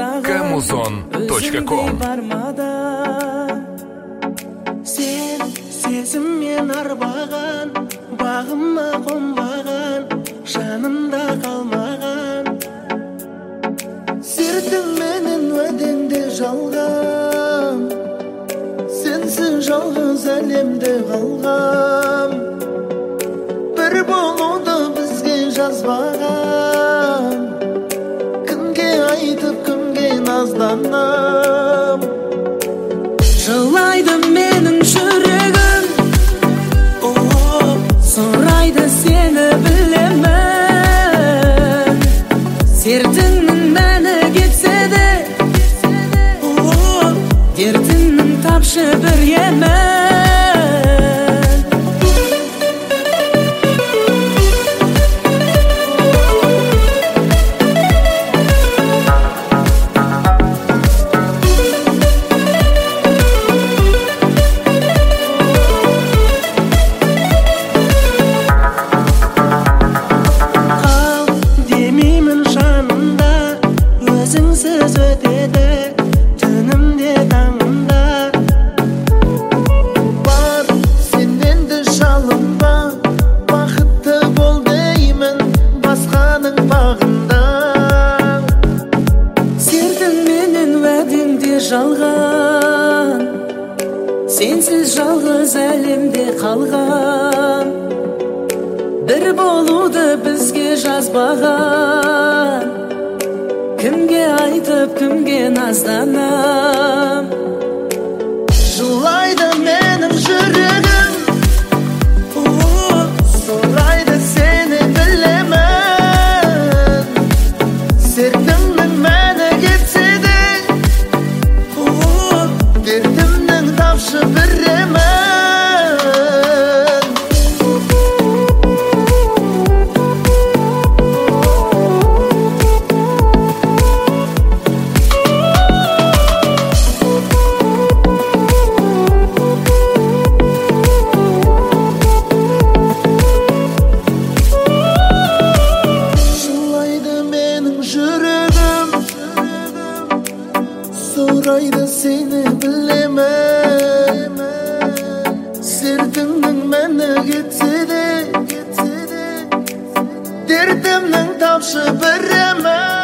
Kamuzon.com. Sen sezimмен арбаған, бағыма қонбаған, жанымда қалмаған. Сертіңменен уәдеңде жалған, сенсіз жалғыз әлемде қалғам. Бір болуды бізге жазбаған, кімге айтып кімге назданам. Жылайды менің жүрегім, сұрайды сені білемін. Сертіңнің мәні кетсе де, дертіңнің тапшы бір емін. Өзіңсіз өтеді түнімде таңымда. Бар сенен де жалынба, бақытты бол деймін басқаның бағында. Сертіңменен уәдеңде жалған, сенсіз жалғыз әлемде қалған. Бір болуды бізге жазбаған, кімге айтып кімге назданам. Жылайды менің жүрегім, сұрайды сені білемін. Сертіңнің мәні кетсе де, дертімнің тапшы бір емін. Сұрайды сені білемін. Сертіңнің мәні кетсе де, дертімнің тапшы бір емін.